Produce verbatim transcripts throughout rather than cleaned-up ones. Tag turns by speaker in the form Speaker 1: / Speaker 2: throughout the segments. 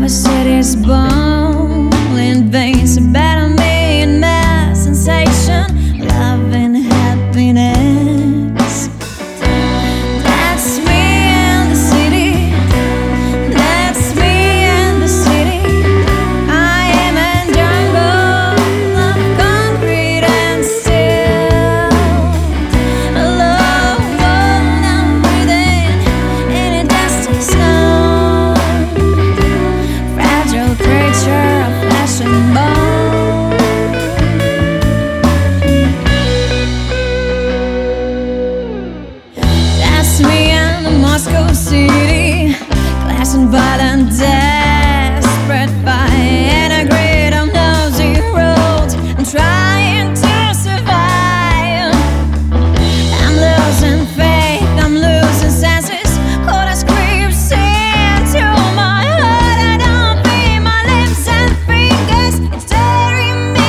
Speaker 1: of a city's bowling veins, a better me and my sensation, love and happiness. That's me in the city. That's me in the city. I am a jungle of concrete and steel. Alone, I'm breathing in a dusty snow. Fragile creature of flesh and bone. That's me in the Moscow city, class and violent, desperate fight, and a grid of nosy roads. I'm trying to survive. I'm losing faith, I'm losing senses. Cold as creeps into my heart. I don't feel my lips and fingers, it's tearing me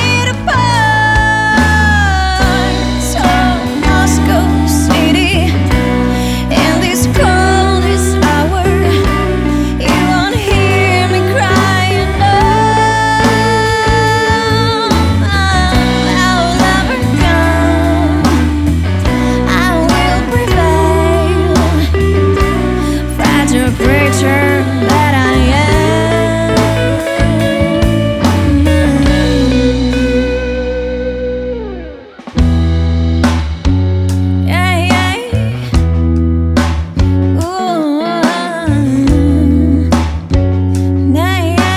Speaker 1: apart. So Moscow city, in this coldest hour, you won't hear me crying. No, I'll never come. I will prevail. Fragile creature that I am. Yeah, yeah. Ooh, yeah, yeah.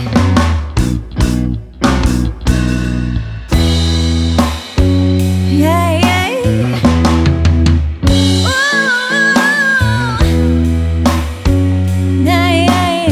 Speaker 1: Yeah, yeah. Ooh, yeah, yeah.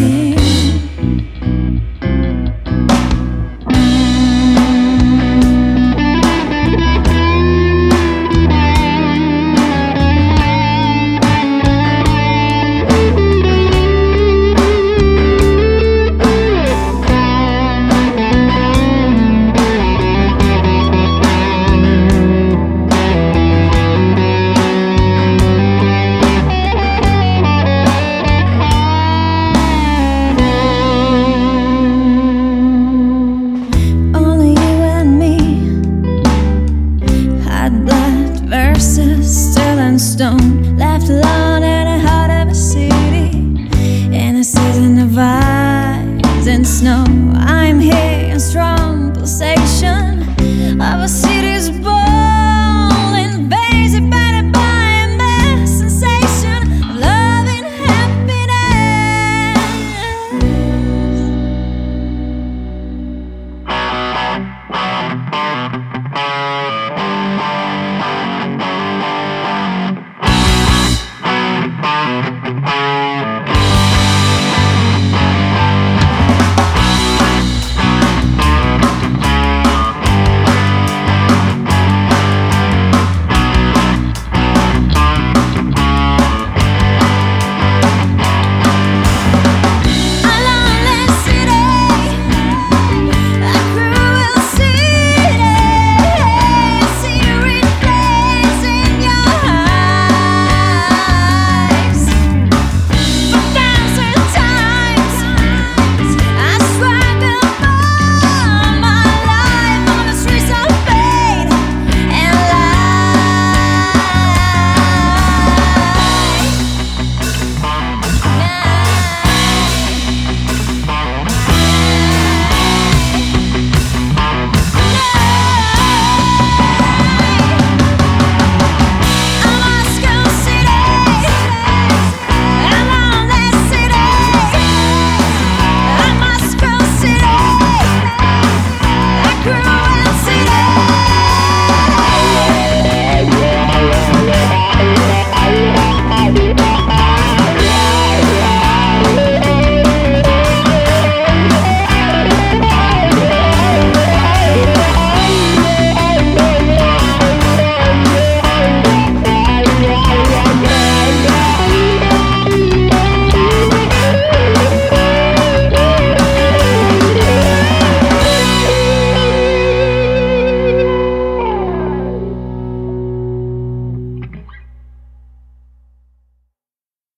Speaker 1: Only you and me, hot blood versus steel and stone, left alone in the heart of a city, in a season of ice and snow. I'm here in strong pulsation of a city.